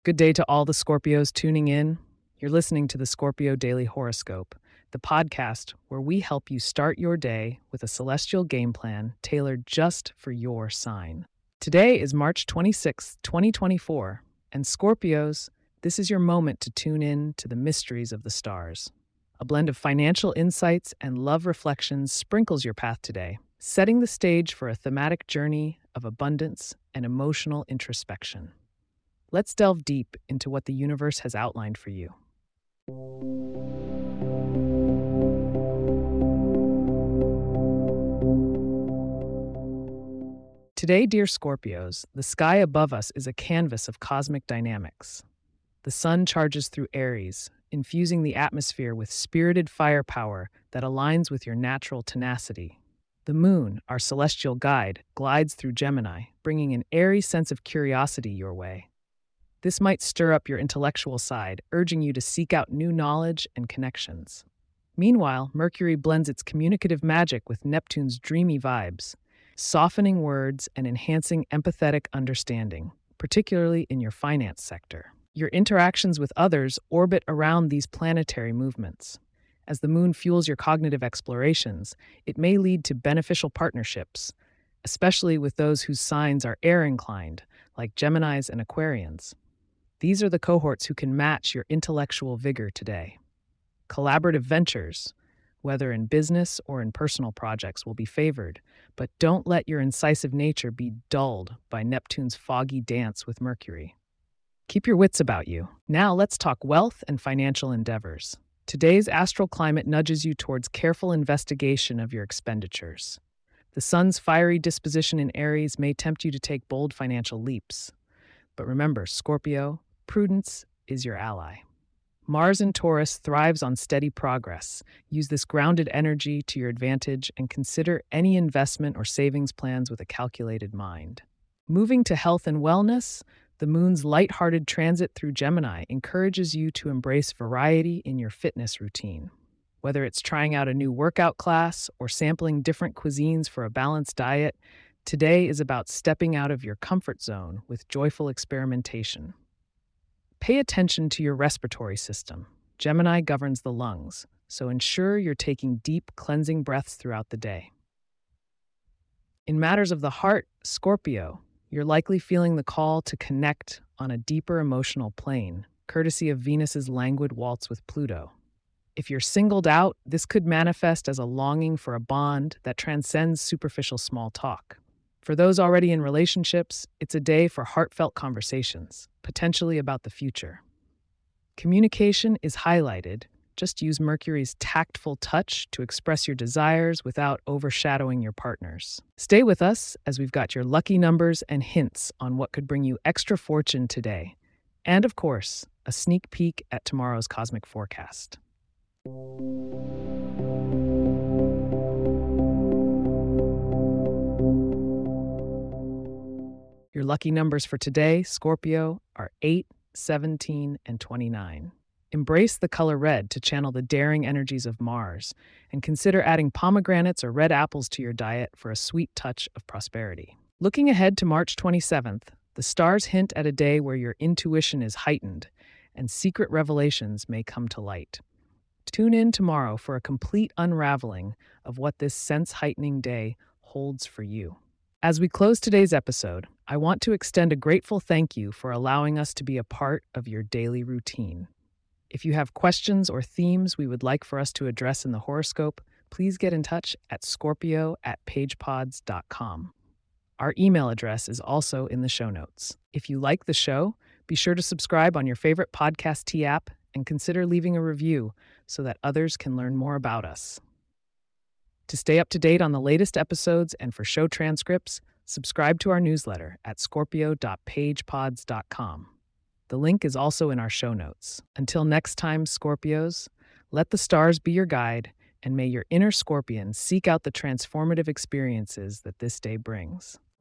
Good day to all the Scorpios tuning in. You're listening to the Scorpio Daily Horoscope, the podcast where we help you start your day with a celestial game plan tailored just for your sign. Today is March 26th, 2024, and Scorpios, this is your moment to tune in to the mysteries of the stars. A blend of financial insights and love reflections sprinkles your path today, setting the stage for a thematic journey of abundance and emotional introspection. Let's delve deep into what the universe has outlined for you. Today, dear Scorpios, the sky above us is a canvas of cosmic dynamics. The sun charges through Aries, infusing the atmosphere with spirited firepower that aligns with your natural tenacity. The moon, our celestial guide, glides through Gemini, bringing an airy sense of curiosity your way. This might stir up your intellectual side, urging you to seek out new knowledge and connections. Meanwhile, Mercury blends its communicative magic with Neptune's dreamy vibes, softening words and enhancing empathetic understanding, particularly in your finance sector. Your interactions with others orbit around these planetary movements. As the moon fuels your cognitive explorations, it may lead to beneficial partnerships, especially with those whose signs are air-inclined, like Geminis and Aquarians. These are the cohorts who can match your intellectual vigor today. Collaborative ventures, whether in business or in personal projects, will be favored, but don't let your incisive nature be dulled by Neptune's foggy dance with Mercury. Keep your wits about you. Now let's talk wealth and financial endeavors. Today's astral climate nudges you towards careful investigation of your expenditures. The sun's fiery disposition in Aries may tempt you to take bold financial leaps. But remember, Scorpio, prudence is your ally. Mars in Taurus thrives on steady progress. Use this grounded energy to your advantage and consider any investment or savings plans with a calculated mind. Moving to health and wellness, the moon's light-hearted transit through Gemini encourages you to embrace variety in your fitness routine. Whether it's trying out a new workout class or sampling different cuisines for a balanced diet, today is about stepping out of your comfort zone with joyful experimentation. Pay attention to your respiratory system. Gemini governs the lungs, so ensure you're taking deep, cleansing breaths throughout the day. In matters of the heart, Scorpio, you're likely feeling the call to connect on a deeper emotional plane, courtesy of Venus's languid waltz with Pluto. If you're singled out, this could manifest as a longing for a bond that transcends superficial small talk. For those already in relationships, it's a day for heartfelt conversations, potentially about the future. Communication is highlighted. Just use Mercury's tactful touch to express your desires without overshadowing your partners. Stay with us as we've got your lucky numbers and hints on what could bring you extra fortune today. And of course, a sneak peek at tomorrow's cosmic forecast. Your lucky numbers for today, Scorpio, are 8, 17, and 29. Embrace the color red to channel the daring energies of Mars, and consider adding pomegranates or red apples to your diet for a sweet touch of prosperity. Looking ahead to March 27th, the stars hint at a day where your intuition is heightened, and secret revelations may come to light. Tune in tomorrow for a complete unraveling of what this sense-heightening day holds for you. As we close today's episode, I want to extend a grateful thank you for allowing us to be a part of your daily routine. If you have questions or themes we would like for us to address in the horoscope, please get in touch at scorpio@pagepods.com. Our email address is also in the show notes. If you like the show, be sure to subscribe on your favorite podcast app and consider leaving a review so that others can learn more about us. To stay up to date on the latest episodes and for show transcripts, subscribe to our newsletter at scorpio.pagepods.com. The link is also in our show notes. Until next time, Scorpios, let the stars be your guide, and may your inner scorpion seek out the transformative experiences that this day brings.